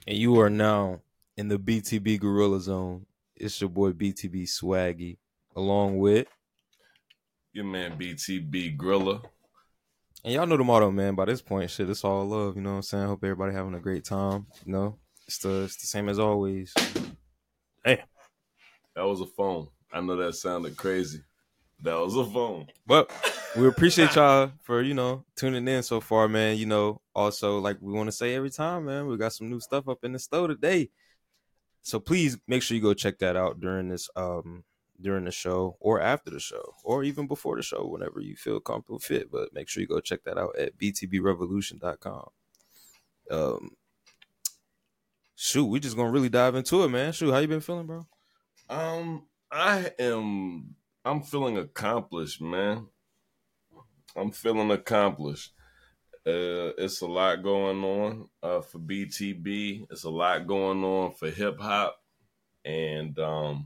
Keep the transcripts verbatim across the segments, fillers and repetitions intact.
And you are now in the B T B Gorilla Zone. It's your boy B T B Swaggy, along with your man B T B Grilla. And y'all know the motto, man. By this point, shit, it's all love. You know what I'm saying? Hope everybody having a great time. You know, it's the it's the same as always. Hey, that was a phone. I know that sounded crazy. That was a phone. But we appreciate y'all for, you know, tuning in so far, man. You know, also, like we want to say every time, man, we got some new stuff up in the store today. So please make sure you go check that out during this um during the show or after the show or even before the show, whenever you feel comfortable fit. But make sure you go check that out at b t b revolution dot com. Um shoot, we just gonna really dive into it, man. Shoot, how you been feeling, bro? Um, I am I'm feeling accomplished, man. I'm feeling accomplished. Uh, it's a lot going on uh, for B T B. It's a lot going on for hip hop, and um,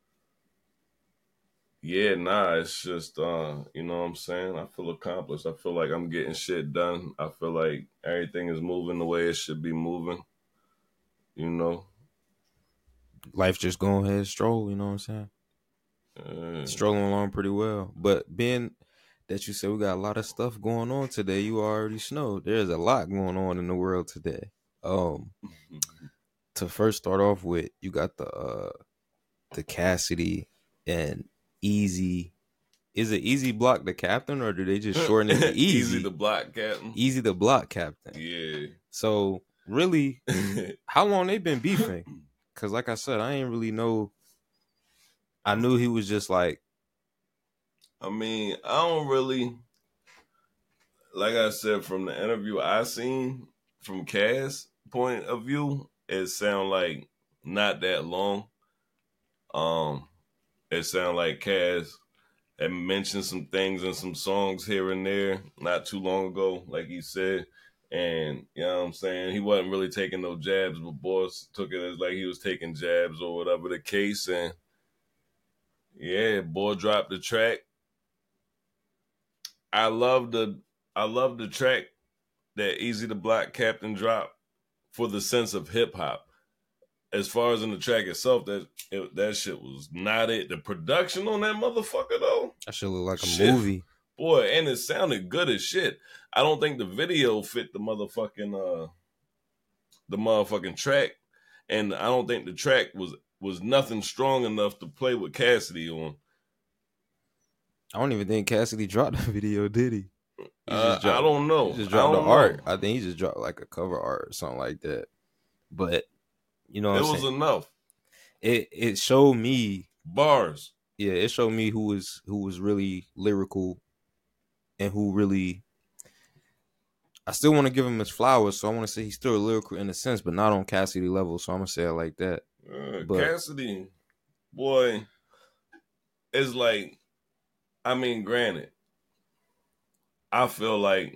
yeah, nah, it's just uh, you know what I'm saying. I feel accomplished. I feel like I'm getting shit done. I feel like everything is moving the way it should be moving. You know, Life just going ahead stroll, you know what I'm saying? Uh, Strolling along pretty well. But being that you said we got a lot of stuff going on today, you already know there's a lot going on in the world today. Um, to first start off with, you got the uh, the Cassidy and Easy. Is it Easy Block the Captain, or do they just shorten it to Easy? Easy the Block Captain. Easy the Block Captain. Yeah. So really, how long they been beefing? Because like I said, I ain't really know. I knew he was just like. I mean, I don't really. Like I said, from the interview I seen from Cass' point of view, it sound like not that long. Um, it sound like Cass had mentioned some things in some songs here and there not too long ago, like he said. And, you know what I'm saying? He wasn't really taking no jabs, but Boss took it as like he was taking jabs or whatever the case. And, yeah, boy dropped the track. I love the I love the track that Easy the Block Captain dropped for the sense of hip hop. As far as in the track itself, that it, that shit was not it. The production on that motherfucker though, that shit look like shit, a movie, boy, and it sounded good as shit. I don't think the video fit the motherfucking uh the motherfucking track, and I don't think the track was was nothing strong enough to play with Cassidy on. I don't even think Cassidy dropped the video, did he? he uh, dropped, I don't know. He just dropped the know. art. I think he just dropped like a cover art or something like that. But you know, what it I'm was saying? enough. It it showed me bars. Yeah, it showed me who was who was really lyrical and who really. I still want to give him his flowers, so I want to say he's still lyrical in a sense, but not on Cassidy level. So I'm gonna say it like that. Uh, but, Cassidy, boy, is like, I mean, granted, I feel like,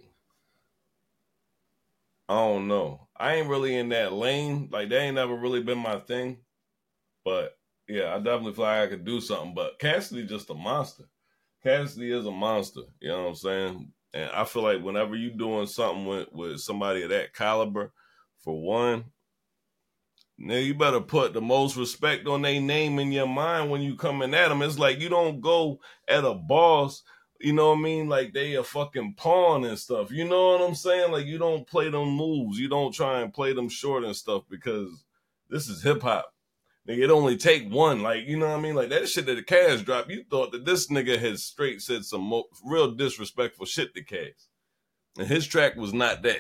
I don't know, I ain't really in that lane. Like, that ain't never really been my thing. But yeah, I definitely feel like I could do something. But Cassidy just a monster. Cassidy is a monster. You know what I'm saying? And I feel like whenever you doing something with, with somebody of that caliber, for one, now you better put the most respect on their name in your mind when you coming at them. It's like you don't go at a boss, you know what I mean? Like they a fucking pawn and stuff. You know what I'm saying? Like you don't play them moves. You don't try and play them short and stuff because this is hip hop. Nigga, it only take one. Like, you know what I mean? Like that shit that the Cass dropped, you thought that this nigga had straight said some mo- real disrespectful shit to Cass. And his track was not that.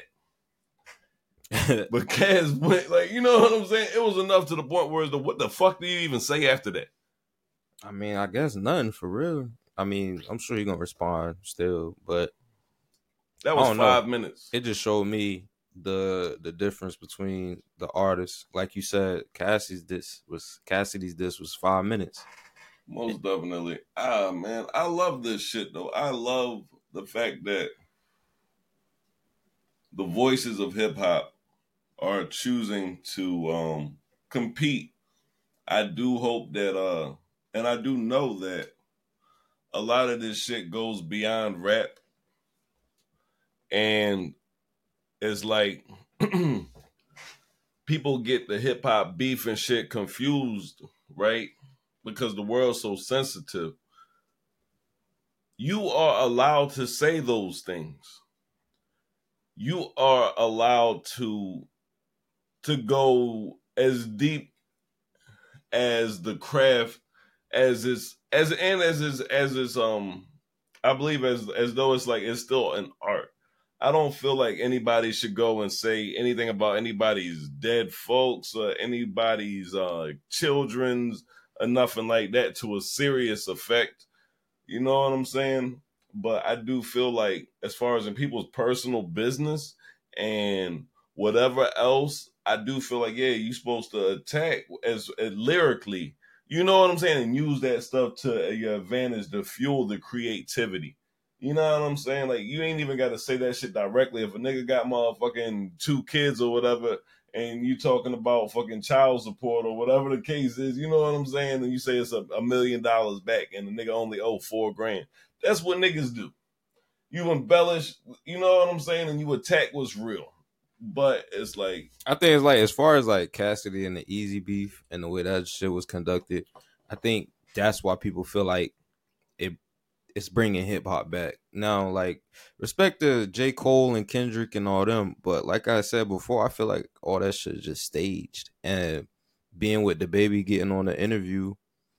But Cass went, like, you know what I'm saying? It was enough to the point where it's the, what the fuck do you even say after that? I mean, I guess none for real. I mean, I'm sure you're gonna respond still, but that was five know. minutes. It just showed me the the difference between the artists. Like you said, Cassidy's this was Cassidy's this was five minutes. Most definitely. Ah, man, I love this shit though. I love the fact that the voices of hip hop are choosing to um, compete. I do hope that, uh, and I do know that a lot of this shit goes beyond rap. And it's like, people get the hip hop beef and shit confused, right? Because the world's so sensitive. You are allowed to say those things. You are allowed to to go as deep as the craft as is as and as is as is um I believe as as though it's like it's still an art. I don't feel like anybody should go and say anything about anybody's dead folks or anybody's uh children's or nothing like that to a serious effect. You know what I'm saying? But I do feel like as far as in people's personal business and whatever else, I do feel like, yeah, you're supposed to attack as, as lyrically, you know what I'm saying? And use that stuff to your advantage to fuel the creativity. You know what I'm saying? Like, you ain't even got to say that shit directly. If a nigga got motherfucking two kids or whatever, and you talking about fucking child support or whatever the case is, you know what I'm saying? And you say it's a, a million dollars back and the nigga only owe four grand. That's what niggas do. You embellish, you know what I'm saying? And you attack what's real. But it's like, I think it's like, as far as like Cassidy and the Easy beef and the way that shit was conducted, I think that's why people feel like it it's bringing hip hop back. Now, like, respect to J. Cole and Kendrick and all them, but like I said before, I feel like all that shit is just staged. And being with the baby, getting on the interview,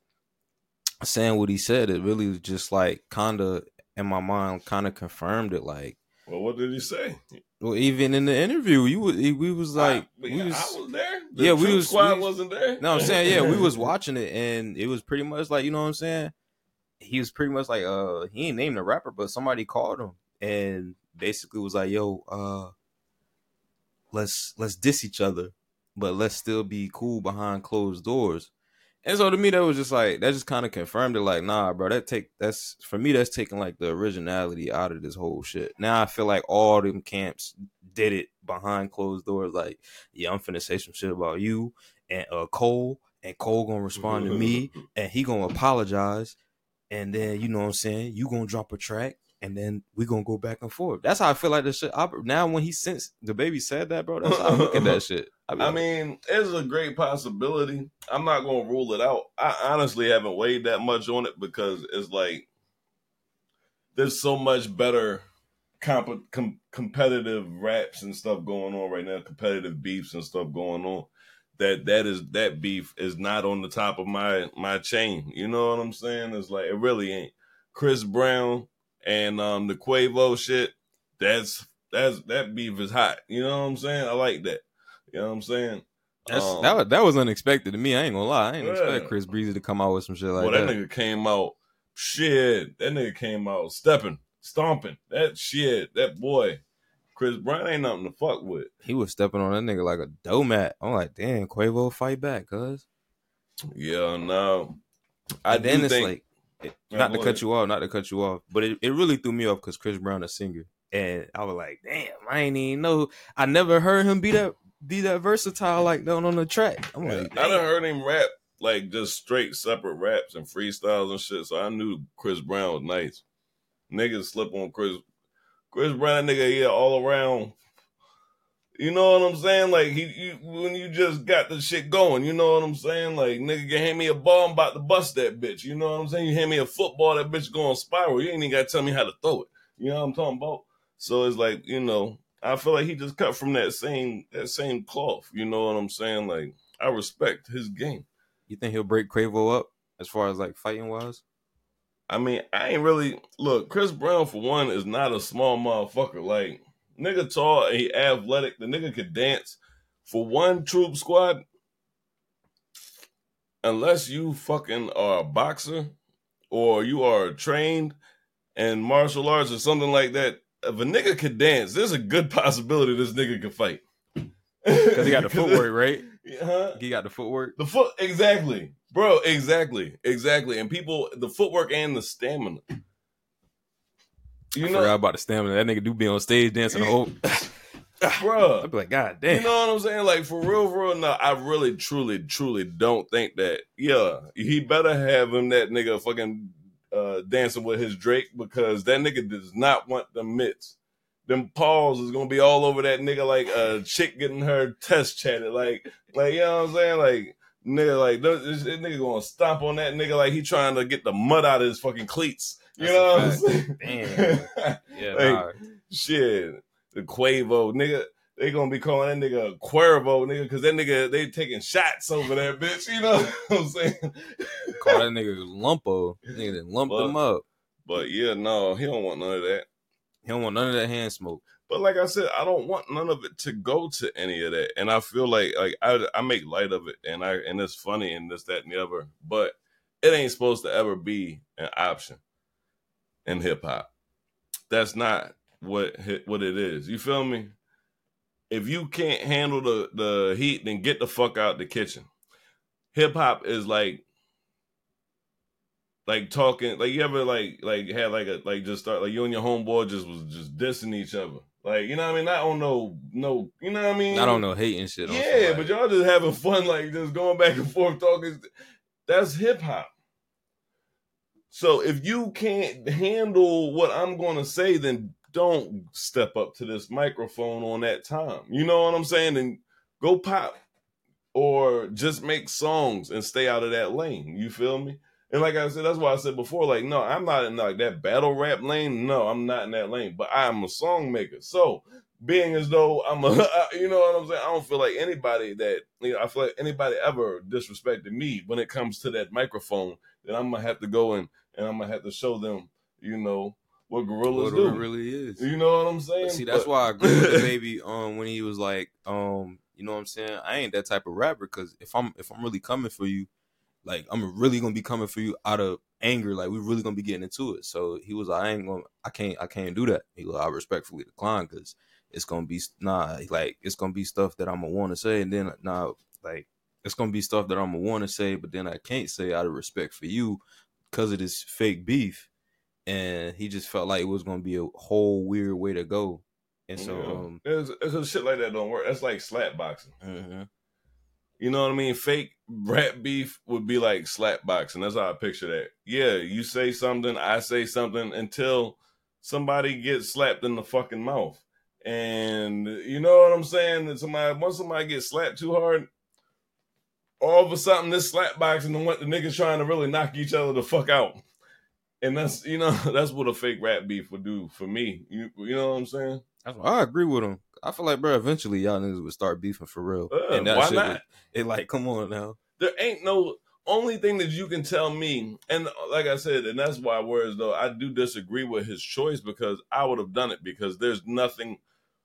saying what he said, it really was just like kind of in my mind kind of confirmed it. Like, well, what did he say? Well, even in the interview, you was we was like, I, we was, I was there. The yeah, we was. Squad we, wasn't there. No, I'm saying, yeah, we was watching it, and it was pretty much like, you know what I'm saying. He was pretty much like, uh, he ain't named the rapper, but somebody called him and basically was like, yo, uh, let's let's diss each other, but let's still be cool behind closed doors. And so to me, that was just like, that just kind of confirmed it. Like, nah, bro, that take that's for me, that's taking like the originality out of this whole shit. Now I feel like all them camps did it behind closed doors. Like, yeah, I'm finna say some shit about you and uh Cole, and Cole gonna respond to me, and he gonna apologize, and then, you know what I'm saying, you gonna drop a track, and then we gonna go back and forth. That's how I feel like this shit. I, now when he since the baby said that, bro, that's how I look at that shit. I, I like, mean, it's a great possibility. I'm not gonna rule it out. I honestly haven't weighed that much on it because it's like there's so much better comp- com- competitive raps and stuff going on right now, competitive beefs and stuff going on. That that is that beef is not on the top of my my chain. You know what I'm saying? It's like, it really ain't. Chris Brown and um the Quavo shit, that's that's that beef is hot. You know what I'm saying? I like that. You know what I'm saying? That's, um, that was that was unexpected to me. I ain't gonna lie. I ain't yeah. expect Chris Breezy to come out with some shit like well, that. that nigga came out, shit. That nigga came out stepping, stomping. That shit, that boy, Chris Brown ain't nothing to fuck with. He was stepping on that nigga like a doormat. I'm like, damn, Quavo fight back, cuz. Yeah, no. I and then do it's think, like, it, not to cut you off, not to cut you off, but it, it really threw me off because Chris Brown a singer, and I was like, damn, I ain't even know. I never heard him be that be that versatile like that on the track. I'm yeah, like, I done heard him rap like just straight separate raps and freestyles and shit. So I knew Chris Brown was nice. Niggas slip on Chris Chris Brown, nigga, yeah, all around. You know what I'm saying? Like, he, you, when you just got the shit going, you know what I'm saying? Like, nigga, you hand me a ball, I'm about to bust that bitch. You know what I'm saying? You hand me a football, that bitch going spiral. You ain't even got to tell me how to throw it. You know what I'm talking about? So it's like, you know, I feel like he just cut from that same that same cloth. You know what I'm saying? Like, I respect his game. You think he'll break Quavo up as far as like fighting wise? I mean, I ain't really look. Chris Brown, for one, is not a small motherfucker. Like, nigga tall, he athletic. The nigga could dance. For one troop squad, unless you fucking are a boxer or you are trained in martial arts or something like that, if a nigga could dance, there's a good possibility this nigga could fight. Because he got the footwork, right? Huh? He got the footwork. The foot, exactly. Bro, exactly. Exactly. And people, the footwork and the stamina. You I know, forgot about the stamina. That nigga do be on stage dancing the whole... Bro. I'd be like, God damn. You know what I'm saying? Like, for real, for real, no, I really, truly, truly don't think that, yeah, he better have him, that nigga, fucking uh, dancing with his Drake, because that nigga does not want the mitts. them paws is gonna be all over that nigga like a chick getting her test chatted. Like, like you know what I'm saying? Like, nigga, like this, this nigga gonna stomp on that nigga like he trying to get the mud out of his fucking cleats. You That's know a what I'm fact. saying? Damn. Yeah, like, nah. shit, the Quavo nigga. They gonna be calling that nigga Cuervo, nigga, because that nigga, they taking shots over there, bitch. You know what I'm saying? Call that nigga Lumpo. Nigga that lumped But- him up. But yeah, no, he don't want none of that. He don't want none of that hand smoke. But like I said, I don't want none of it to go to any of that. And I feel like like I I make light of it, and I and it's funny and this, that, and the other. But it ain't supposed to ever be an option in hip hop. That's not what what it is. You feel me? If you can't handle the, the heat, then get the fuck out the kitchen. Hip hop is like like talking, like you ever like like had like a like just start like you and your homeboy just was just dissing each other. Like, you know what I mean? Not on no no you know what I mean? I don't know, hating shit. On Yeah, somebody. but y'all just having fun, like just going back and forth talking. That's hip hop. So if you can't handle what I'm gonna say, then don't step up to this microphone on that time. You know what I'm saying? And go pop or just make songs and stay out of that lane. You feel me? And like I said, that's why I said before, like, no, I'm not in like that battle rap lane. No, I'm not in that lane, but I'm a song maker. So being as though I'm a, you know what I'm saying? I don't feel like anybody that, you know, I feel like anybody ever disrespected me when it comes to that microphone, then I'm going to have to go in and I'm going to have to show them, you know, what gorillas What do. it really is. You know what I'm saying? But see, that's but, why I agree with the baby um when he was like, um, you know what I'm saying? I ain't that type of rapper, because if I'm if I'm really coming for you, like I'm really gonna be coming for you out of anger, like we really gonna be getting into it. So he was like, I ain't gonna I can't I can't do that. He was like, I respectfully decline, because it's gonna be nah, like it's gonna be stuff that I'm gonna want to say, and then nah, like it's gonna be stuff that I'm gonna want to say, but then I can't say out of respect for you because of this fake beef. And he just felt like it was gonna be a whole weird way to go, and so yeah. um, it's, it's shit like that don't work. That's like slap boxing. mm-hmm. You know what I mean? Fake rap beef would be like slap boxing. That's how I picture that. Yeah, you say something, I say something until somebody gets slapped in the fucking mouth. And you know what I'm saying? That somebody once somebody gets slapped too hard, all of a sudden this slap boxing and what the niggas trying to really knock each other the fuck out. And that's, you know, that's what a fake rap beef would do for me. You, you know what I'm saying? I agree with him. I feel like, bro, eventually y'all niggas would start beefing for real. Uh, and that why shit not? Would, it like, come on now. There ain't no only thing that you can tell me, and like I said, and that's why, whereas though I do disagree with his choice, because I would have done it, because there's nothing.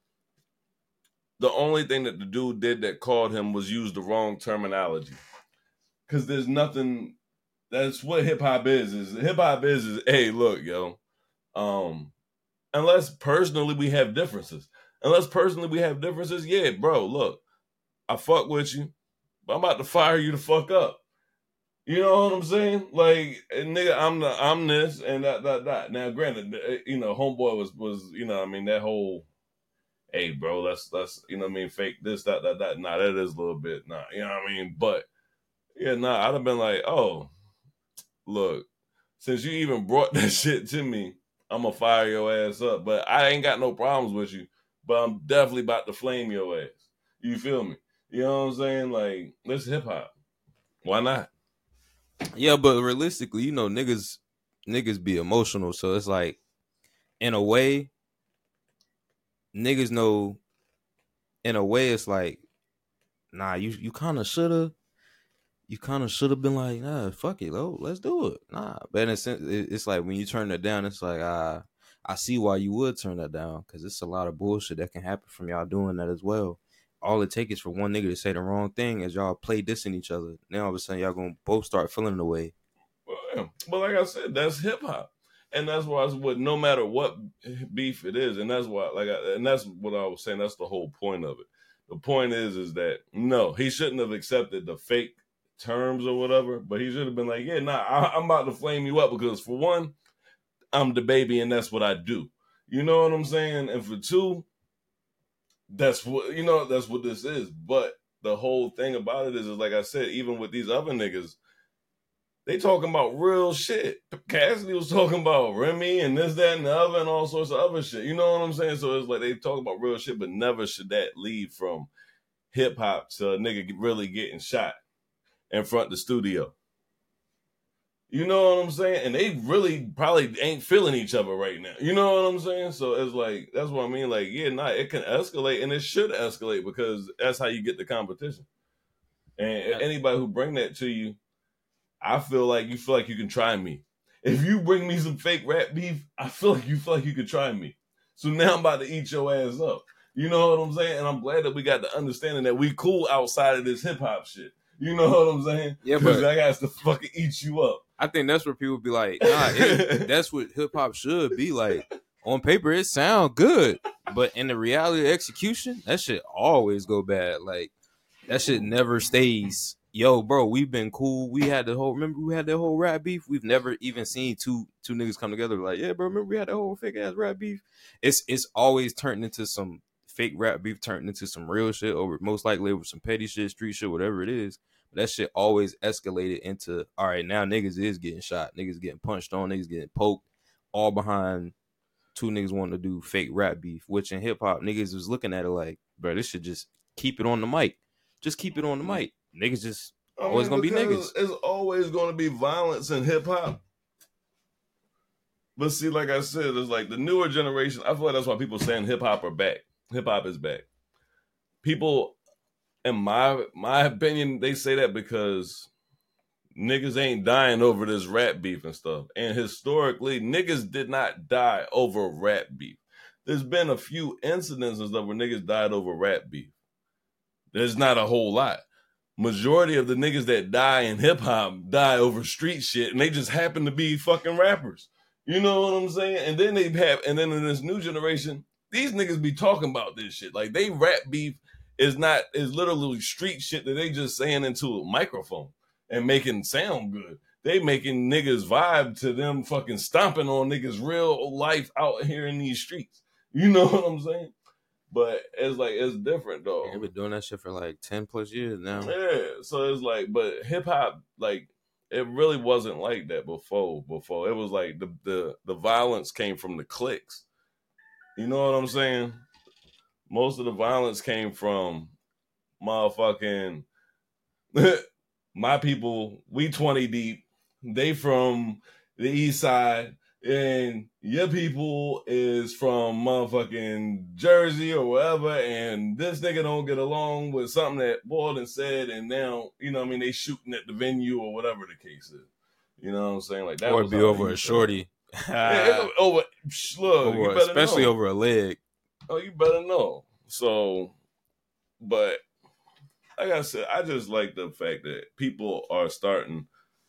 The only thing that the dude did that called him was use the wrong terminology, because there's nothing. That's what hip hop is. Is hip hop is is hey, look, yo, um, unless personally we have differences, unless personally we have differences, yeah, bro, look, I fuck with you, but I'm about to fire you the fuck up. You know what I'm saying? Like, nigga, I'm the I'm this and that that that. Now, granted, you know, homeboy was was you know, I mean, that whole, hey, bro, let's let's you know, what I mean, fake this that that that. Nah, that is a little bit, nah, you know what I mean, but yeah, nah, I'd have been like, oh. Look, since you even brought that shit to me, I'm gonna fire your ass up. But I ain't got no problems with you. But I'm definitely about to flame your ass. You feel me? You know what I'm saying? Like, this hip hop. Why not? Yeah, but realistically, you know, niggas niggas be emotional. So it's like, in a way, niggas know, in a way, it's like, nah, you, you kind of should have. You kind of should have been like, nah, fuck it, oh, let's do it. Nah, but in a sense, it's like when you turn it down, it's like, ah, I see why you would turn that down, because it's a lot of bullshit that can happen from y'all doing that as well. All it takes is for one nigga to say the wrong thing as y'all play dissing each other. Now all of a sudden y'all gonna both start feeling the way. Well, yeah. But like I said, that's hip hop, and that's why I was, no matter what beef it is, and that's why, like, I, and that's what I was saying. That's the whole point of it. The point is, is that no, he shouldn't have accepted the fake terms or whatever, but he should have been like, yeah, nah, I, I'm about to flame you up, because for one, I'm the baby and that's what I do. You know what I'm saying? And for two, that's what, you know, that's what this is. But the whole thing about it is, is like I said, even with these other niggas, they talking about real shit. Cassidy was talking about Remy and this, that, and the other, and all sorts of other shit. You know what I'm saying? So it's like they talk about real shit, but never should that lead from hip hop to a nigga really getting shot in front of the studio. You know what I'm saying? And they really probably ain't feeling each other right now. You know what I'm saying? So it's like, that's what I mean. Like, yeah, nah, it can escalate, and it should escalate because that's how you get the competition. And anybody who bring that to you, I feel like you feel like you can try me. If you bring me some fake rap beef, I feel like you feel like you could try me. So now I'm about to eat your ass up. You know what I'm saying? And I'm glad that we got the understanding that we cool outside of this hip hop shit. You know what I'm saying? Yeah, but I got to fucking eat you up. I think that's where people be like, nah, it, that's what hip hop should be like. On paper, it sound good, but in the reality of execution, that shit always go bad. Like that shit never stays. Yo, bro, we've been cool. We had the whole. Remember, we had that whole rap beef. We've never even seen two two niggas come together. Like, yeah, bro, remember we had that whole fake ass rap beef. It's it's always turned into some fake rap beef, turned into some real shit over. Most likely over some petty shit, street shit, whatever it is. That shit always escalated into, all right, now niggas is getting shot. Niggas getting punched on. Niggas getting poked. All behind two niggas wanting to do fake rap beef, which in hip-hop, niggas was looking at it like, bro, this should just keep it on the mic. Just keep it on the mic. Niggas just I always mean, going to be niggas. It's always going to be violence in hip-hop. But see, like I said, it's like the newer generation, I feel like that's why people saying hip-hop are back. Hip-hop is back. People... In my my opinion, they say that because niggas ain't dying over this rap beef and stuff. And historically, niggas did not die over rap beef. There's been a few incidents and stuff where niggas died over rap beef. There's not a whole lot. Majority of the niggas that die in hip hop die over street shit, and they just happen to be fucking rappers. You know what I'm saying? And then they have, and then in this new generation, these niggas be talking about this shit. Like they rap beef. Is not is literally street shit that they just saying into a microphone and making sound good. They making niggas vibe to them fucking stomping on niggas real life out here in these streets. You know what I'm saying? But it's like it's different though. They've been doing that shit for like ten plus years now. Yeah, so it's like, but hip hop, like it really wasn't like that before. Before it was like the the the violence came from the cliques. You know what I'm saying? Most of the violence came from motherfucking my people. We twenty deep. They from the east side. And your people is from motherfucking Jersey or wherever. And this nigga don't get along with something that Borden said. And now, you know what I mean? They shooting at the venue or whatever the case is. You know what I'm saying? Like that or be over a shorty. Yeah, over, look, over, especially know. over a leg. Oh, you better know. So, but like I said, I just like the fact that people are starting,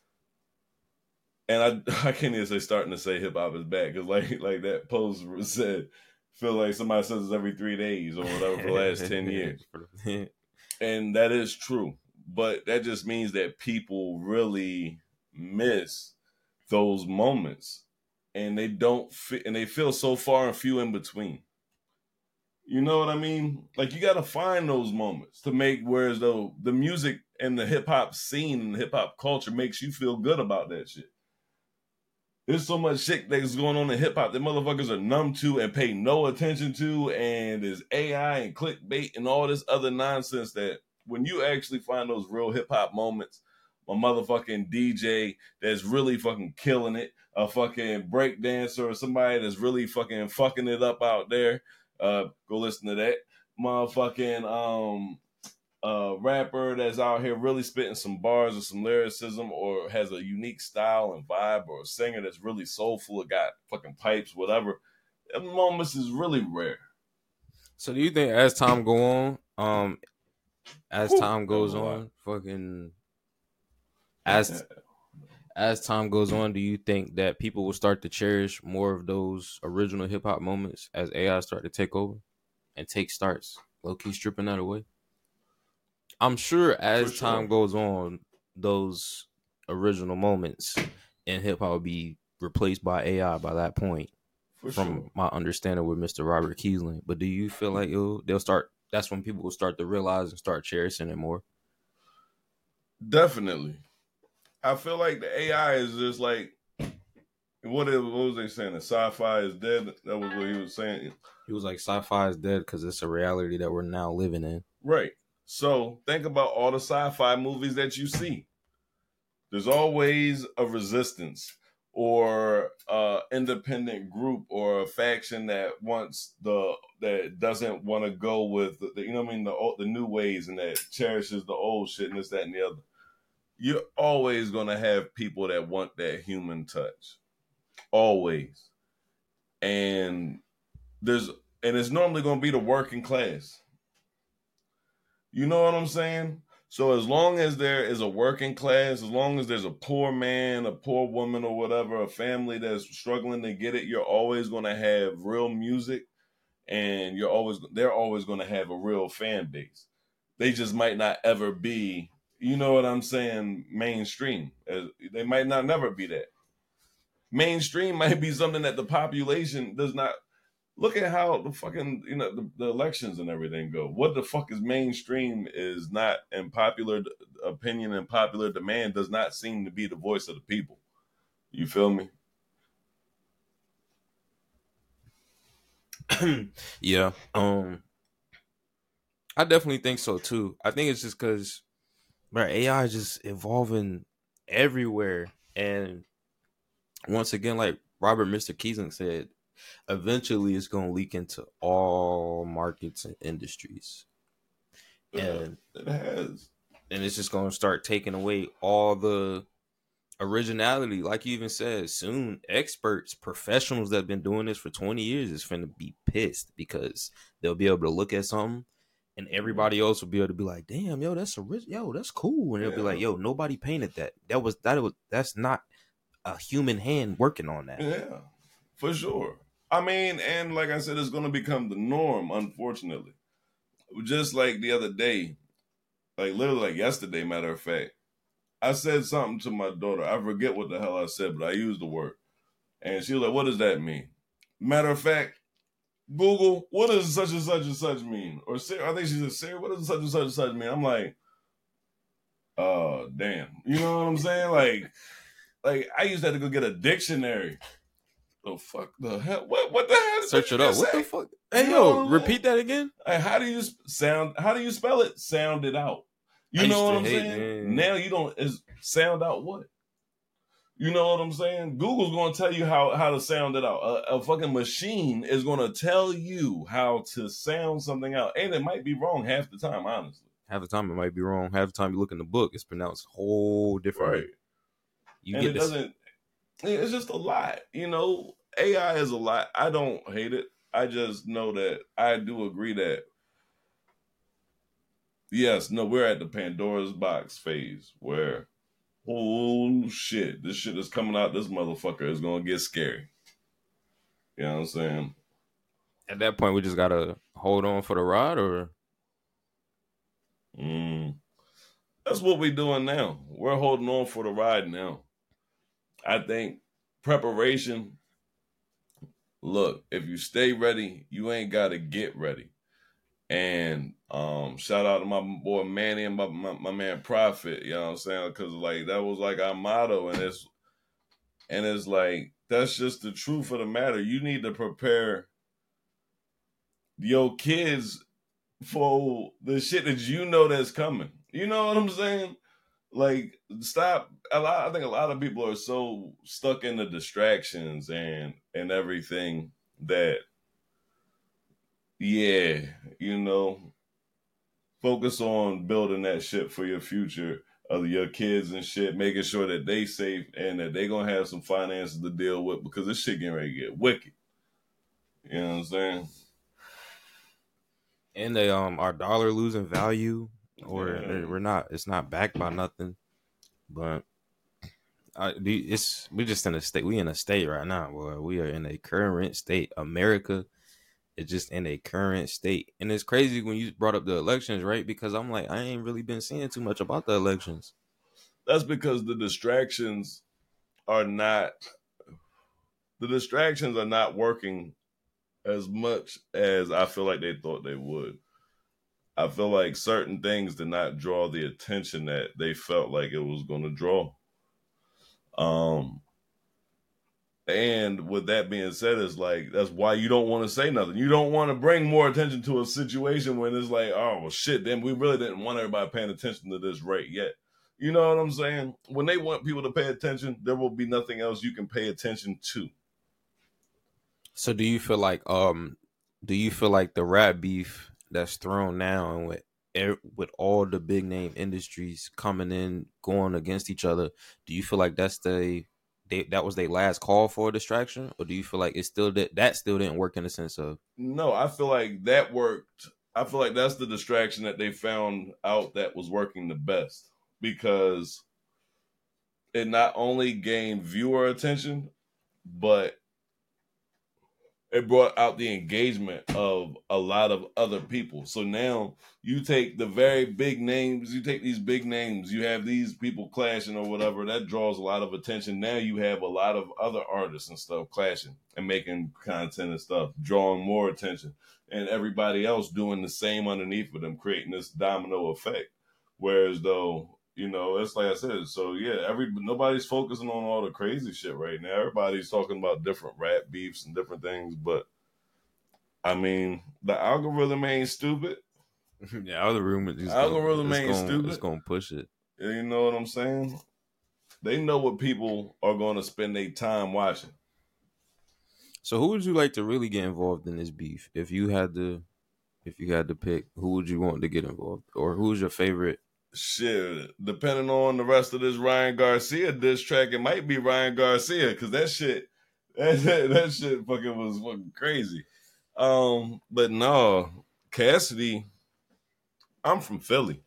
and I I can't even say starting to say hip hop is back because like like that post said, feel like somebody says this every three days or whatever for the last ten years, and that is true. But that just means that people really miss those moments, and they don't fit, and they feel so far and few in between. You know what I mean? Like you got to find those moments to make, whereas though the music and the hip hop scene and the hip hop culture makes you feel good about that shit. There's so much shit that's going on in hip hop that motherfuckers are numb to and pay no attention to, and there's A I and clickbait and all this other nonsense that when you actually find those real hip hop moments, a motherfucking D J that's really fucking killing it, a fucking break dancer or somebody that's really fucking fucking it up out there. Uh, go listen to that motherfucking um, uh, rapper that's out here really spitting some bars or some lyricism or has a unique style and vibe, or a singer that's really soulful or got fucking pipes, whatever. That moments is really rare. So do you think as time go on, um, as Ooh, time goes on, fucking as as time goes on, do you think that people will start to cherish more of those original hip hop moments as A I start to take over and take starts low key stripping that away? I'm sure as sure. time goes on, those original moments in hip hop will be replaced by A I by that point. For from sure. my understanding with Mister Robert Kiesling. But do you feel like it'll, they'll start? That's when people will start to realize and start cherishing it more. Definitely. I feel like the A I is just like what, it, what was they saying? The sci-fi is dead. That was what he was saying. He was like, sci-fi is dead because it's a reality that we're now living in. Right. So think about all the sci-fi movies that you see. There's always a resistance or uh independent group or a faction that wants the that doesn't want to go with the, you know what I mean, the the new ways, and that cherishes the old shit and this, that, and the other. You're always gonna have people that want that human touch. Always. And there's and it's normally gonna be the working class. You know what I'm saying? So as long as there is a working class, as long as there's a poor man, a poor woman, or whatever, a family that's struggling to get it, you're always going to have real music, and you're always they're always going to have a real fan base. They just might not ever be, you know what I'm saying, mainstream. They might not never be that. Mainstream might be something that the population does not. Look at how the fucking, you know, the, the elections and everything go. What the fuck is mainstream is not, in popular opinion and popular demand, does not seem to be the voice of the people. You feel me? Yeah. Um, I definitely think so too. I think it's just because, bro, A I is just evolving everywhere, and once again, like Robert Mister Keeson said, eventually it's going to leak into all markets and industries. Yeah, and it has. And it's just going to start taking away all the originality. Like you even said, soon experts, professionals that have been doing this for twenty years is finna be pissed because they'll be able to look at something and everybody else will be able to be like, damn, yo, that's original, yo, that's cool. And they'll Yeah. be like, yo, nobody painted that. That was, that was, that's not a human hand working on that. Yeah, for sure. I mean, and like I said, it's going to become the norm, unfortunately. Just like the other day, like literally like yesterday, matter of fact, I said something to my daughter. I forget what the hell I said, but I used the word. And she was like, what does that mean? Matter of fact, Google, what does such and such and such mean? Or Siri, I think she said, Siri, what does such and such and such mean? I'm like, oh, damn. You know what I'm saying? Like, like I used to have to go get a dictionary. The fuck the hell? What what the hell? Search it up. What say? the fuck? Hey, you yo, repeat that again. Like, how do you sound? How do you spell it? Sound it out. You I know what I'm saying? Man. Now you don't is sound out what? You know what I'm saying? Google's going to tell you how, how to sound it out. A, a fucking machine is going to tell you how to sound something out. And it might be wrong half the time, honestly. Half the time it might be wrong. Half the time you look in the book, it's pronounced whole different. Right. You and get it this. doesn't, it's just a lot. You know, A I is a lot. I don't hate it. I just know that I do agree that, yes, no, we're at the Pandora's box phase where, oh shit, this shit is coming out. This motherfucker is going to get scary. You know what I'm saying? At that point, we just got to hold on for the ride, or? Mm. That's what we're doing now. We're holding on for the ride now. I think preparation, look, if you stay ready, you ain't got to get ready. And um, shout out to my boy Manny and my, my, my man Prophet, you know what I'm saying? Because like that was like our motto, and it's and it's like that's just the truth of the matter. You need to prepare your kids for the shit that you know that's coming. You know what I'm saying? Like, stop. A lot. I think a lot of people are so stuck in the distractions and and everything that. Yeah, you know, focus on building that shit for your future of your kids and shit, making sure that they safe and that they gonna have some finances to deal with because this shit getting ready to get wicked. You know what I'm saying? And they um our dollar losing value, or yeah. we're not. It's not backed by nothing. But I, it's we just in a state. We in a state right now, boy. We are in a current state. America. It's just in a current state. And it's crazy when you brought up the elections, right? Because I'm like, I ain't really been seeing too much about the elections. That's because the distractions are not, the distractions are not working as much as I feel like they thought they would. I feel like certain things did not draw the attention that they felt like it was going to draw. Um, and with that being said, it's like that's why you don't want to say nothing. You don't want to bring more attention to a situation when it's like, oh well, shit. Then we really didn't want everybody paying attention to this right yet. You know what I'm saying? When they want people to pay attention, there will be nothing else you can pay attention to. So do you feel like um do you feel like the rap beef that's thrown now and with with all the big name industries coming in going against each other, do you feel like that's the they, that was their last call for a distraction, or do you feel like it still did that still didn't work in the sense of? No, I feel like that worked. I feel like that's the distraction that they found out that was working the best, because it not only gained viewer attention, but it brought out the engagement of a lot of other people. So now you take the very big names, you take these big names, you have these people clashing or whatever, that draws a lot of attention. Now you have a lot of other artists and stuff clashing and making content and stuff, drawing more attention, and everybody else doing the same underneath of them, creating this domino effect. Whereas though, you know, it's like I said, so yeah, every nobody's focusing on all the crazy shit right now. Everybody's talking about different rap beefs and different things, but I mean, the algorithm ain't stupid. Yeah, algorithm is algorithm gonna, ain't it's gonna, stupid. It's gonna push it. You know what I'm saying? They know what people are going to spend their time watching. So, who would you like to really get involved in this beef? If you had to, if you had to pick, who would you want to get involved, or who's your favorite? Shit, depending on the rest of this Ryan Garcia diss track, it might be Ryan Garcia, because that shit, that, that shit fucking was fucking crazy. Um, but no, Cassidy, I'm from Philly.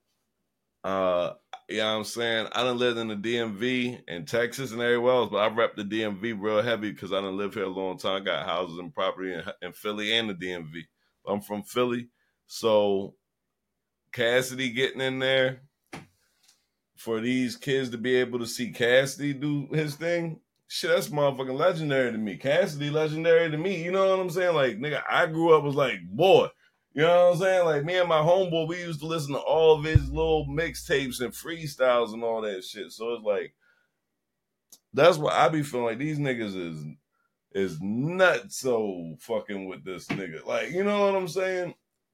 Uh, you know what I'm saying? I done lived in the D M V and Texas and everywhere else, but I rep the D M V real heavy because I done lived here a long time. I got houses and property in, in Philly and the D M V. I'm from Philly, so Cassidy getting in there, for these kids to be able to see Cassidy do his thing, shit, that's motherfucking legendary to me. Cassidy legendary to me. You know what I'm saying? Like, nigga, I grew up was like, boy, you know what I'm saying? Like, me and my homeboy, we used to listen to all of his little mixtapes and freestyles and all that shit. So it's like, that's what I be feeling like these niggas is is nuts so fucking with this nigga. Like, you know what I'm saying?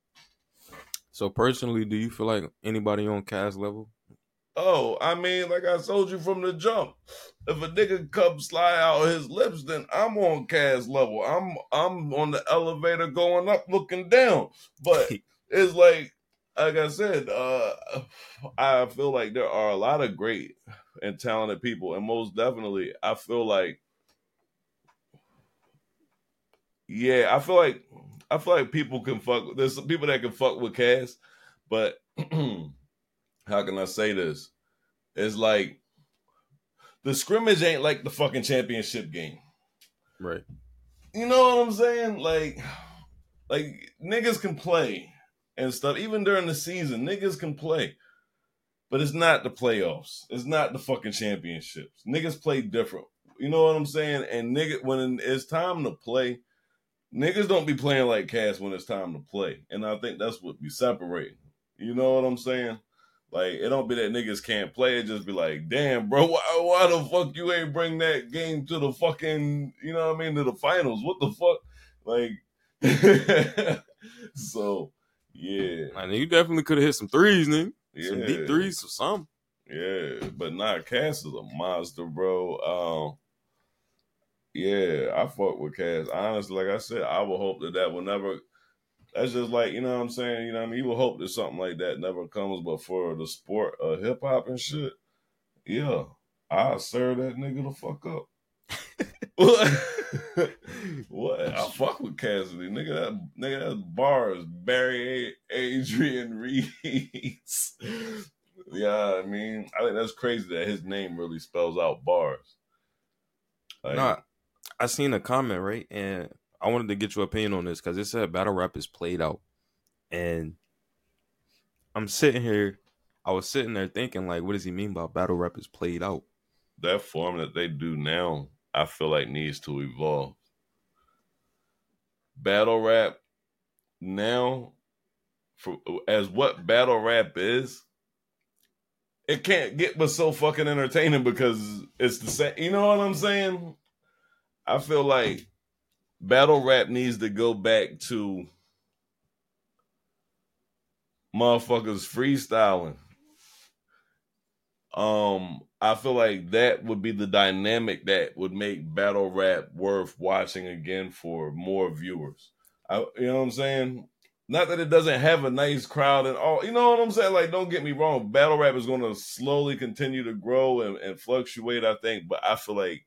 So personally, do you feel like anybody on Cass level? Oh, I mean, like I told you from the jump, if a nigga come slide out his lips, then I'm on Cass level. I'm I'm on the elevator going up, looking down. But it's like, like I said, uh, I feel like there are a lot of great and talented people, and most definitely, I feel like, yeah, I feel like I feel like people can fuck. There's some people that can fuck with Cass, but how can I say this? It's like the scrimmage ain't like the fucking championship game. Right. You know what I'm saying? Like, like niggas can play and stuff. Even during the season, niggas can play. But it's not the playoffs. It's not the fucking championships. Niggas play different. You know what I'm saying? And nigga, when it's time to play, niggas don't be playing like Cass when it's time to play. And I think that's what be separating. You know what I'm saying? Like, it don't be that niggas can't play. It just be like, damn, bro, why, why the fuck you ain't bring that game to the fucking, you know what I mean, to the finals? What the fuck? Like, so, yeah. I mean, you definitely could have hit some threes, nigga. Yeah. Some deep threes or something. Yeah, but nah, Cass is a monster, bro. Um, yeah, I fuck with Cass. Honestly, like I said, I would hope that that will never... That's just like, you know what I'm saying? You know what I mean? You would hope that something like that never comes, but for the sport of hip hop and shit, yeah, I'll serve that nigga the fuck up. What? I fuck with Cassidy. Nigga, that nigga, that bars. Barry Adrian Reeds. Yeah, I mean, I think that's crazy that his name really spells out bars. Like, nah, I seen a comment, right? And I wanted to get your opinion on this because it said battle rap is played out. And I'm sitting here, I was sitting there thinking, like, what does he mean by battle rap is played out? That form that they do now, I feel like needs to evolve. Battle rap now, for as what battle rap is, it can't get but so fucking entertaining because it's the same. You know what I'm saying? I feel like battle rap needs to go back to motherfuckers freestyling. Um, I feel like that would be the dynamic that would make battle rap worth watching again for more viewers. I, you know what I'm saying? Not that it doesn't have a nice crowd and all. You know what I'm saying? Like, don't get me wrong. Battle rap is going to slowly continue to grow and, and fluctuate, I think. But I feel like,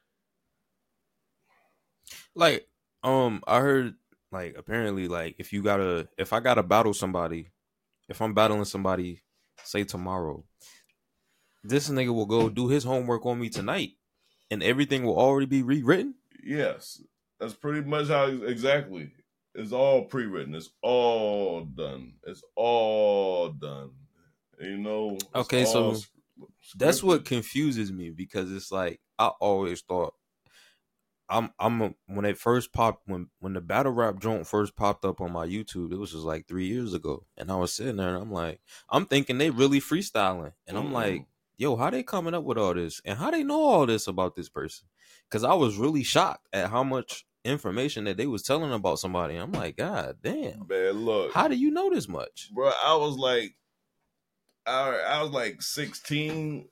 like, um, I heard like apparently like if you gotta if I gotta battle somebody, if I'm battling somebody, say tomorrow, this nigga will go do his homework on me tonight, and everything will already be rewritten. yes, that's pretty much how exactly. It's all pre-written. It's all done. It's all done. You know. Okay, so scripted. That's what confuses me because it's like I always thought I'm I'm a, when it first popped when when the battle rap joint first popped up on my YouTube, it was just like three years ago, and I was sitting there and I'm like I'm thinking they really freestyling, and I'm Mm-mm. like, yo, how they coming up with all this, and how they know all this about this person? Because I was really shocked at how much information that they was telling about somebody. I'm like, God damn, Man, look, how do you know this much, bro? I was like, I, I was like sixteen.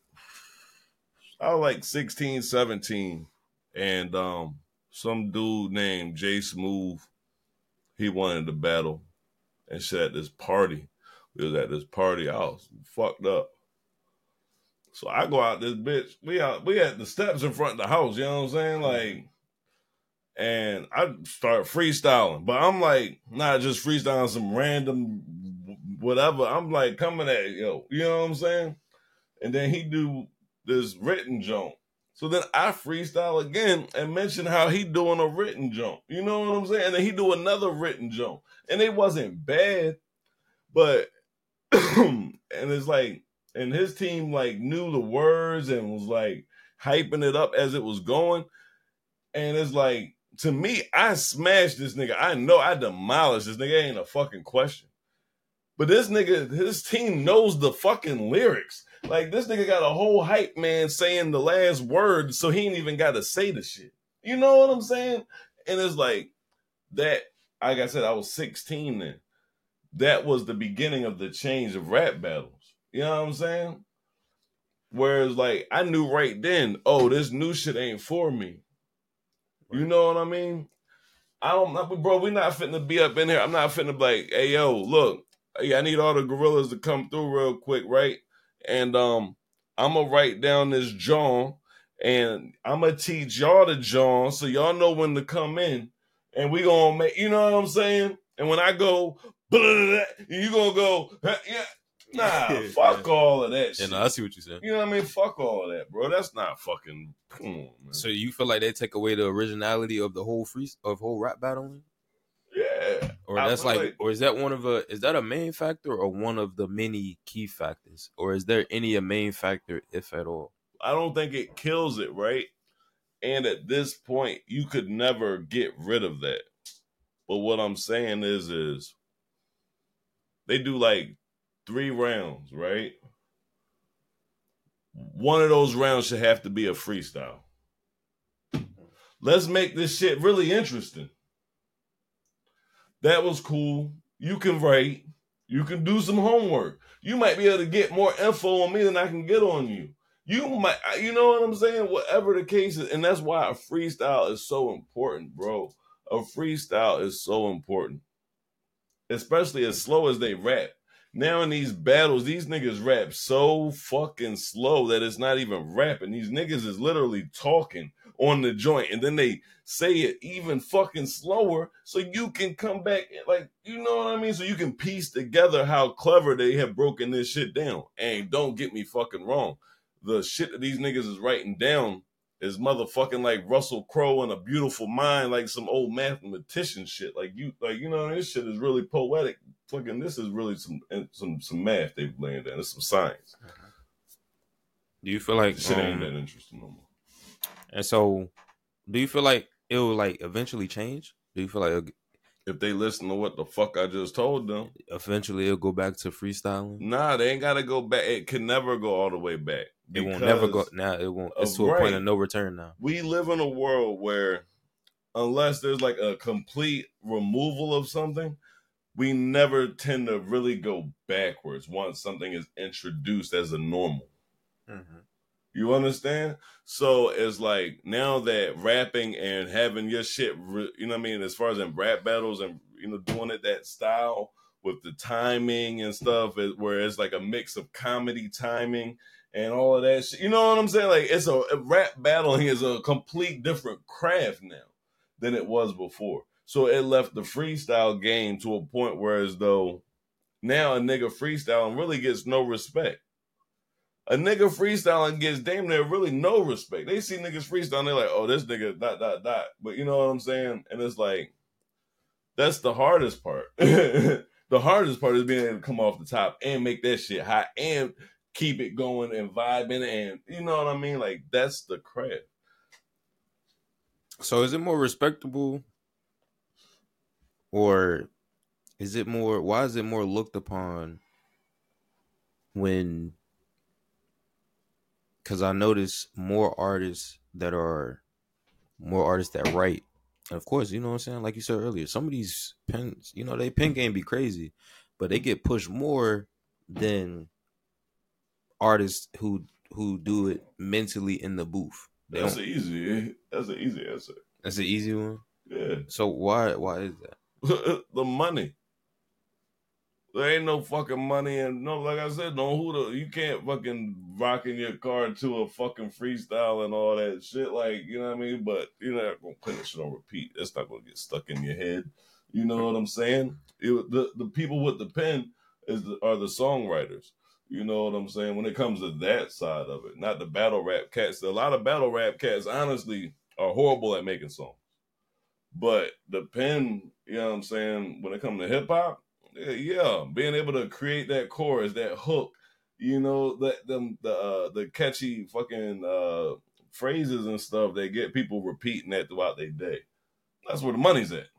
I was like sixteen, seventeen. And um, some dude named Jay Smooth, he wanted to battle and shit at this party. We was at this party. I was fucked up. So I go out this bitch. We out. We at the steps in front of the house. You know what I'm saying? Like, and I start freestyling, but I'm like not just freestyling some random whatever. I'm like coming at yo. You know what I'm saying? And then he do this written jump. So then I freestyle again and mention how he doing a written jump. You know what I'm saying? And then he do another written jump. And it wasn't bad, but and it's like, and his team like knew the words and was like hyping it up as it was going. And it's like, to me, I smashed this nigga. I know I demolished this nigga. Ain't a fucking question. But this nigga, his team knows the fucking lyrics. Like, this nigga got a whole hype man saying the last word, so he ain't even got to say the shit. You know what I'm saying? And it's like, that, like I said, I was sixteen then. That was the beginning of the change of rap battles. You know what I'm saying? Whereas, like, I knew right then, oh, this new shit ain't for me. You know what I mean? I don't, bro, we not fitting to be up in here. I'm not fitting to be like, hey, yo, look, I need all the gorillas to come through real quick, right? And um, I'm going to write down this John, and I'm going to teach y'all the John so y'all know when to come in. And we going to make, you know what I'm saying? And when I go, you going to go, yeah. Nah, fuck yeah. all of that shit. Yeah, no, I see what you're saying. You know what I mean? Fuck all of that, bro. That's not fucking, come on, man. So you feel like they take away the originality of the whole free, of whole rap battling? Yeah. Or that's like, like, or is that one of a, is that a main factor or one of the many key factors? Or is there any a main factor, if at all? I don't think it kills it, right? And at this point, you could never get rid of that. But what I'm saying is, is they do like three rounds, right? One of those rounds should have to be a freestyle. Let's make this shit really interesting. That was cool. You can write. You can do some homework. You might be able to get more info on me than I can get on you. You might, you know what I'm saying? Whatever the case is. And that's why a freestyle is so important, bro. A freestyle is so important. Especially as slow as they rap. Now in these battles, these niggas rap so fucking slow that it's not even rapping. These niggas is literally talking on the joint, and then they say it even fucking slower so you can come back, like, you know what I mean? So you can piece together how clever they have broken this shit down. And don't get me fucking wrong. The shit that these niggas is writing down is motherfucking like Russell Crowe and A Beautiful Mind, like some old mathematician shit. Like, you, like, you know, this shit is really poetic. Fucking, this is really some some some math they've laying down. It's some science. Do you feel like shit um, ain't that interesting no more? And so, do you feel like it will like eventually change? Do you feel like if they listen to what the fuck I just told them. Eventually, it'll go back to freestyling. Nah, they ain't gotta go back. It can never go all the way back. It won't never go. Now it won't. It's to a right. point of no return now. We live in a world where, unless there's like a complete removal of something, we never tend to really go backwards once something is introduced as a normal. Mm-hmm. You understand? So it's like now that rapping and having your shit, you know what I mean, as far as in rap battles and, you know, doing it that style with the timing and stuff, where it's like a mix of comedy timing and all of that shit. You know what I'm saying? Like, it's a, a rap battling is a complete different craft now than it was before. So it left the freestyle game to a point where as though now a nigga freestyling really gets no respect. A nigga freestyling gets damn near really no respect. They see niggas freestyling, they're like, oh, this nigga dot, dot, dot. But you know what I'm saying? And it's like, that's the hardest part. The hardest part is being able to come off the top and make that shit hot and keep it going and vibing and, you know what I mean? Like, that's the craft. So is it more respectable or is it more, why is it more looked upon when... Because I notice more artists that are more artists that write. And of course, you know what I'm saying? Like you said earlier, some of these pens, you know, they pen game be crazy, but they get pushed more than artists who who do it mentally in the booth. They that's an easy. That's an easy answer. That's an easy one. Yeah. So why why is that? The money. There ain't no fucking money, and no, like I said, no who the you can't fucking rock in your car to a fucking freestyle and all that shit. Like, you know what I mean? But you're not gonna play that shit on repeat. That's not gonna get stuck in your head. You know what I'm saying? It, the the people with the pen is the, are the songwriters. You know what I'm saying? When it comes to that side of it, not the battle rap cats. A lot of battle rap cats, honestly, are horrible at making songs. But the pen, you know what I'm saying? When it comes to hip hop. Yeah, being able to create that chorus, that hook, you know, that them the uh, the catchy fucking uh, phrases and stuff that get people repeating that throughout their day. That's where the money's at.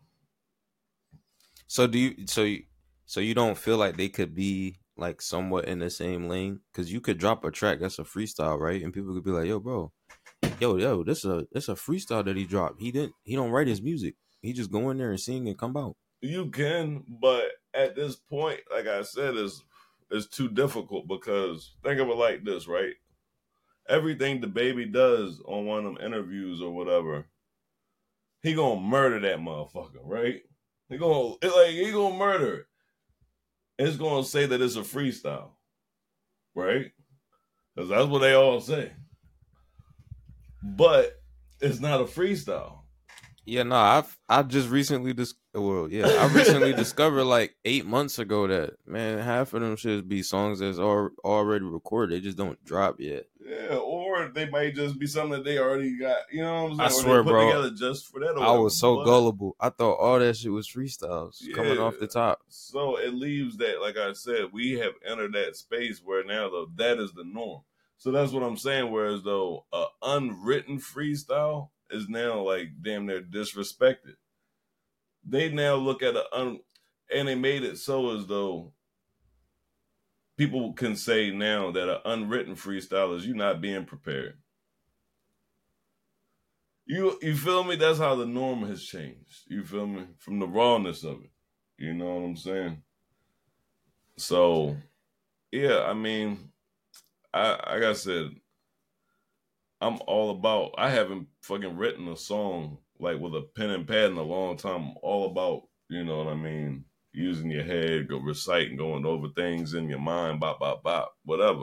So do you? So you, so you don't feel like they could be like somewhat in the same lane? Because you could drop a track that's a freestyle, right? And people could be like, "Yo, bro, yo, yo, this a this a freestyle that he dropped. He didn't. He don't write his music. He just go in there and sing and come out." You can, but at this point, like I said, is is too difficult because think of it like this, right? Everything the baby does on one of them interviews or whatever, he gonna murder that motherfucker, right? He gonna like he gonna murder it. It's gonna say that it's a freestyle, right? Because that's what they all say. But it's not a freestyle. Yeah, no, I've I just recently dis- well, yeah, I recently discovered like eight months ago that man, half of them should be songs that's al- already recorded. They just don't drop yet. Yeah, or they might just be something that they already got. You know what I'm saying? I swear, or they put bro, together just for that. I was so but, gullible. I thought all that shit was freestyles yeah, coming off the top. So it leaves that, like I said, we have entered that space where now though that is the norm. So that's what I'm saying. Whereas though a unwritten freestyle is now like damn near disrespected. They now look at a un, and they made it so as though people can say now that an unwritten freestyle is you not being prepared. You you feel me? That's how the norm has changed. You feel me? From the rawness of it. You know what I'm saying? So, yeah, I mean, I like I said, I'm all about, I haven't fucking written a song like with a pen and pad in a long time. I'm all about, you know what I mean, using your head, go reciting, going over things in your mind, bop, bop, bop, whatever.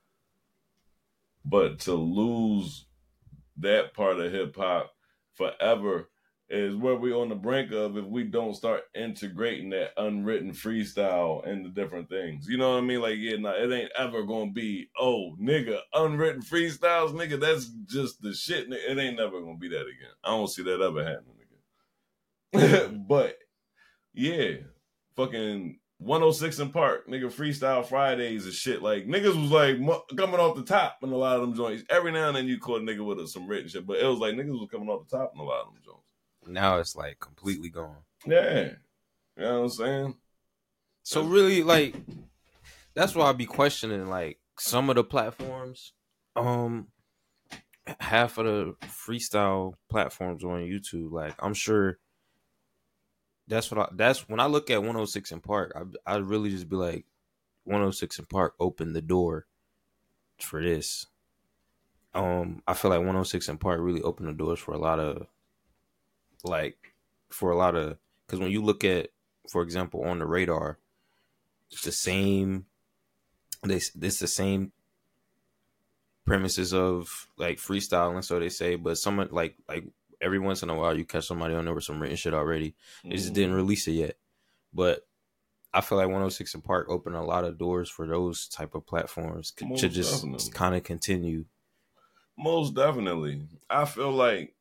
But to lose that part of hip hop forever is where we're on the brink of if we don't start integrating that unwritten freestyle into different things. You know what I mean? Like, yeah, nah, it ain't ever gonna be, oh, nigga, unwritten freestyles, nigga, that's just the shit. Nigga. It ain't never gonna be that again. I don't see that ever happening again. But, yeah, fucking one oh six in Park, nigga, Freestyle Fridays and shit. Like, niggas was like coming off the top in a lot of them joints. Every now and then you caught a nigga with some written shit, but it was like niggas was coming off the top in a lot of them joints. Now it's like completely gone. Yeah. You know what I'm saying? So really, like, that's why I be questioning like some of the platforms. Um, half of the freestyle platforms on YouTube, like I'm sure that's what I, that's when I look at one oh six in Park, I I really just be like, one oh six in Park opened the door for this. Um, I feel like one oh six in Park really opened the doors for a lot of like for a lot of because when you look at, for example, On the Radar, it's the same. This this the same premises of like freestyling, so they say, but someone like like every once in a while you catch somebody on there with some written shit already. They mm-hmm. just didn't release it yet. But I feel like one oh six in Park opened a lot of doors for those type of platforms Most to just kind of continue. Most definitely. I feel like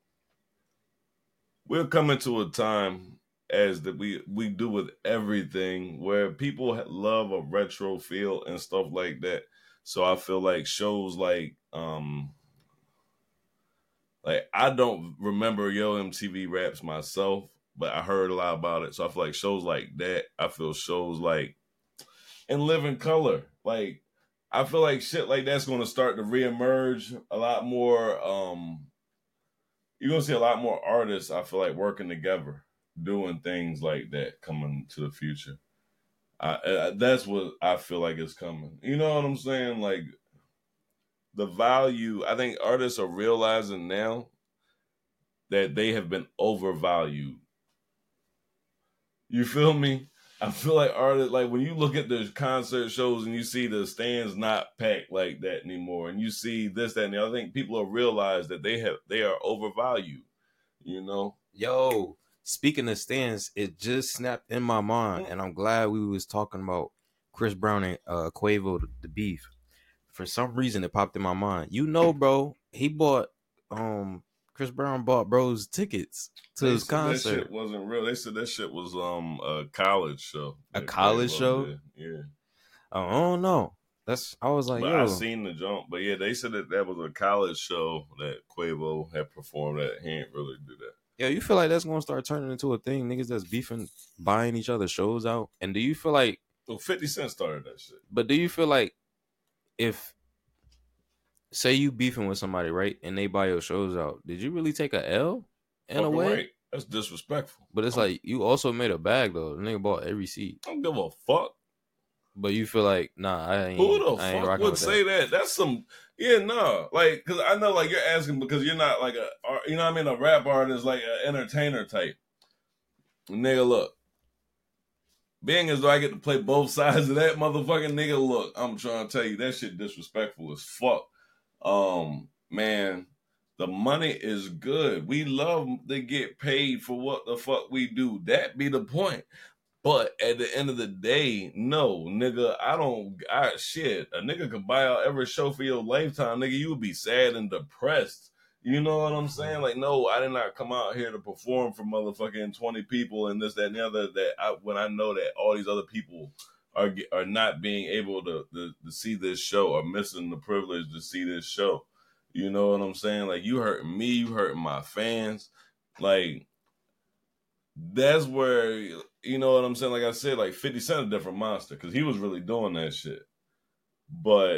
we're coming to a time as that we we do with everything where people love a retro feel and stuff like that. So I feel like shows like um like I don't remember Yo M T V Raps myself, but I heard a lot about it. So I feel like shows like that. I feel shows like In Living Color. Like I feel like shit like that's going to start to reemerge a lot more. Um, you're going to see a lot more artists, I feel like, working together, doing things like that coming to the future. I, I, that's what I feel like is coming. You know what I'm saying? Like the value, I think artists are realizing now that they have been overvalued. You feel me? I feel like artists, like when you look at the concert shows and you see the stands not packed like that anymore, and you see this, that, and the other, I think people have realized that they have they are overvalued. You know, yo. Speaking of stands, it just snapped in my mind, and I'm glad we was talking about Chris Brown and uh, Quavo the, the beef. For some reason, it popped in my mind. You know, bro, he bought um. Chris Brown bought bros tickets to they his concert. That shit wasn't real. They said that shit was um a college show. A college show? Did. Yeah. I don't know. That's I was like, but yo. I seen the jump, but yeah, they said that that was a college show that Quavo had performed at. He ain't really do that. Yeah, you feel like that's gonna start turning into a thing? Niggas that's beefing, buying each other shows out. And do you feel like? Well, fifty Cent started that shit. But do you feel like if, say you beefing with somebody, right, and they buy your shows out, did you really take a L in Fuck a way? Right. That's disrespectful. But it's I'm, like you also made a bag though. The nigga bought every seat. I don't give a fuck. But you feel like, nah, I ain't. Who the I ain't fuck would say that. that? That's some, yeah, nah. Like, because I know, like, you're asking because you're not like a, you know what I mean, a rap artist, like an entertainer type. Nigga, look. Being as though I get to play both sides of that motherfucking nigga, look, I'm trying to tell you, that shit disrespectful as fuck. Um, man, the money is good. We love to get paid for what the fuck we do. That be the point. But at the end of the day, no, nigga, I don't, I, shit, a nigga could buy out every show for your lifetime, nigga, you would be sad and depressed. You know what I'm saying? Like, no, I did not come out here to perform for motherfucking twenty people and this, that, and the other, that I, when I know that all these other people are are not being able to, to, to see this show or missing the privilege to see this show. You know what I'm saying? Like, you hurting me, you hurting my fans. Like, that's where, you know what I'm saying? Like I said, like fifty Cent a different monster because he was really doing that shit. But,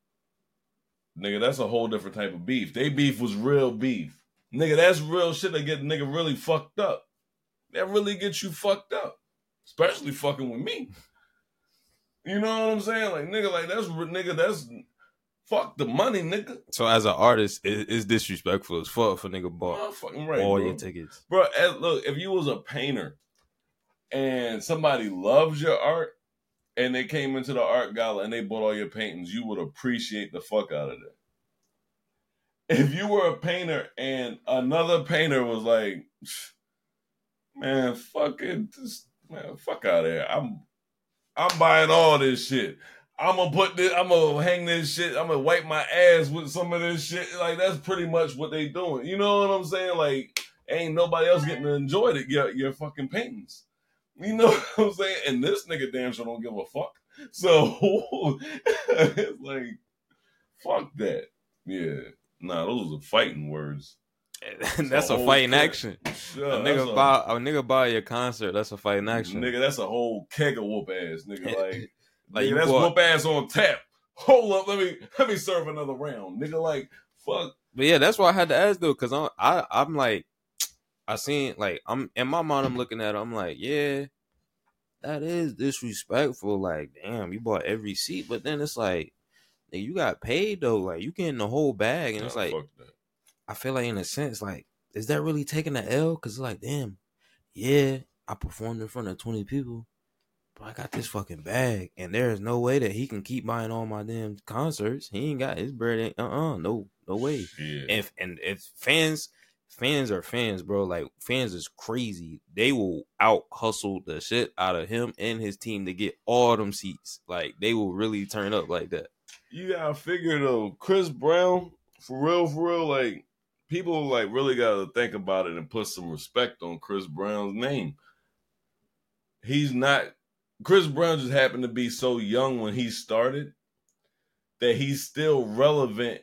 nigga, that's a whole different type of beef. They beef was real beef. Nigga, that's real shit that get nigga really fucked up. That really gets you fucked up. Especially fucking with me. You know what I'm saying? Like, nigga, like, that's, nigga, that's, fuck the money, nigga. So as an artist, it, it's disrespectful as fuck for nigga bought oh, fucking right, all bro. your tickets. Bro, as, look, if you was a painter and somebody loves your art and they came into the art gala and they bought all your paintings, you would appreciate the fuck out of that. If you were a painter and another painter was like, man, fuck it, just, man, fuck out of here. I'm, I'm buying all this shit. I'm gonna put this, I'm gonna hang this shit, I'm gonna wipe my ass with some of this shit. Like, that's pretty much what they doing. You know what I'm saying? Like, ain't nobody else getting to enjoy it, your, your fucking paintings. You know what I'm saying? And this nigga damn sure don't give a fuck. So, it's like, fuck that. Yeah. Nah, those are fighting words. That's a, a fight in keg. action. Sure, a nigga a, buy a nigga buy your concert. That's a fight in action. Nigga, that's a whole keg of whoop ass, nigga. Like, like nigga, that's bought... whoop ass on tap. Hold up, let me let me serve another round, nigga. Like, fuck. But yeah, that's why I had to ask though, because I'm I I'm like, I seen like I'm in my mind. I'm looking at it. I'm like, yeah, that is disrespectful. Like, damn, you bought every seat, but then it's like, you got paid though. Like, you getting the whole bag, and nah, it's like, fuck that. I feel like in a sense, like, is that really taking the L? Because it's like, damn, yeah, I performed in front of twenty people, but I got this fucking bag, and there is no way that he can keep buying all my damn concerts. He ain't got his bread. Ain't, uh-uh, no, no way. Yeah. And and if fans, fans are fans, bro. Like, fans is crazy. They will out hustle the shit out of him and his team to get all them seats. Like, they will really turn up like that. You gotta figure though, Chris Brown, for real, for real, like, people like really gotta think about it and put some respect on Chris Brown's name. He's not. Chris Brown just happened to be so young when he started that he's still relevant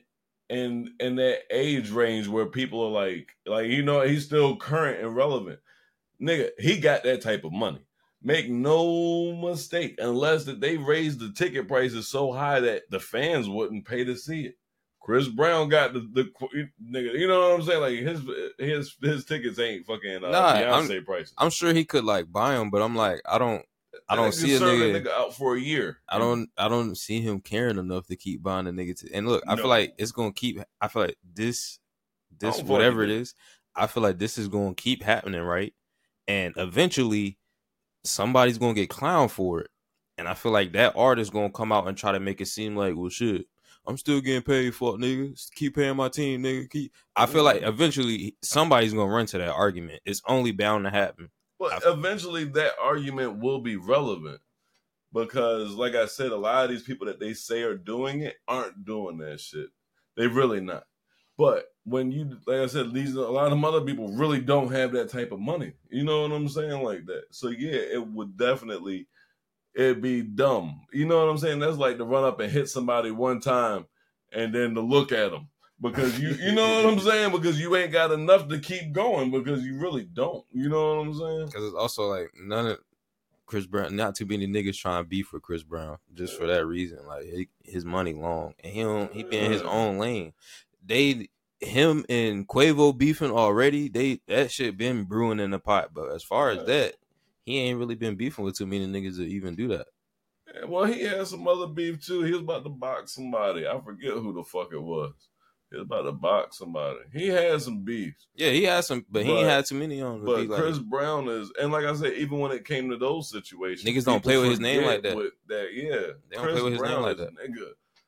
in in that age range where people are like, like you know, he's still current and relevant. Nigga, he got that type of money. Make no mistake, unless that they raised the ticket prices so high that the fans wouldn't pay to see it. Chris Brown got the, the nigga, you know what I'm saying? Like his his his tickets ain't fucking uh, nah, Beyonce I'm, prices. I'm sure he could like buy them, but I'm like, I don't, I don't see a nigga, nigga out for a year. I don't, I don't see him caring enough to keep buying the nigga. To, and look, I no. feel like it's gonna keep. I feel like this, this whatever it is, I feel like this is gonna keep happening, right? And eventually, somebody's gonna get clowned for it, and I feel like that artist gonna come out and try to make it seem like, well, shit, I'm still getting paid for it, nigga. Keep paying my team, nigga. Keep. I feel like eventually somebody's gonna run to that argument. It's only bound to happen. But eventually that argument will be relevant because, like I said, a lot of these people that they say are doing it aren't doing that shit. They really not. But when you, like I said, these a lot of them other people really don't have that type of money. You know what I'm saying? Like that. So yeah, it would definitely. It'd be dumb. You know what I'm saying? That's like to run up and hit somebody one time and then to look at them. Because you you know what I'm saying? Because you ain't got enough to keep going because you really don't. You know what I'm saying? Because it's also like none of Chris Brown, not too many niggas trying to beef for Chris Brown just for that reason. Like he, his money long and he don't, he be in his own lane. They him and Quavo beefing already. They that shit been brewing in the pot. But as far as that, he ain't really been beefing with too many niggas to even do that. Yeah, well, he had some other beef too. He was about to box somebody. I forget who the fuck it was. He was about to box somebody. He had some beefs. Yeah, he had some, but, but he ain't had too many on. But Chris like, Brown is, and like I said, even when it came to those situations, niggas don't play with his name like that. With that, yeah, they don't Chris play with his Brown name like that. Nigga,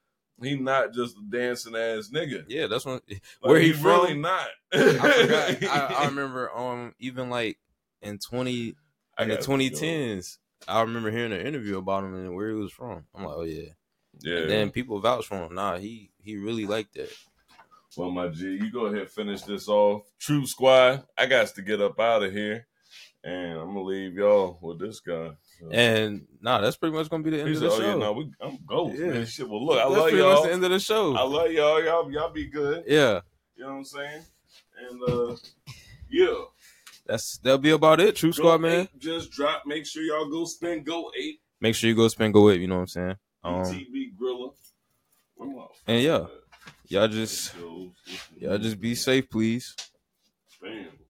he not just a dancing ass nigga. Yeah, that's what. Like, where he, he from? Really not. I forgot. I, I remember um even like in twenty in the twenty tens, I remember hearing an interview about him and where he was from. I'm like, oh yeah, yeah. And then people vouch for him. Nah, he he really liked that. Well, my G, you go ahead and finish this off. True Squad, I got to get up out of here, and I'm gonna leave y'all with this guy. So. And nah, that's pretty much gonna be the end he of the said, show. Oh, yeah, no, we, I'm ghost, yeah. man. Shit, well, look, I that's love pretty y'all. Much the end of the show. I love y'all. Y'all, y'all be good. Yeah, you know what I'm saying. And uh, yeah, that's that'll be about it. True Squad, man. Eight just drop. Make sure y'all go spend Go Eight. Make sure you go spend Go Eight. You know what I'm saying. Um, T V Grilla. And yeah. Y'all just, y'all just be safe, please. Bam.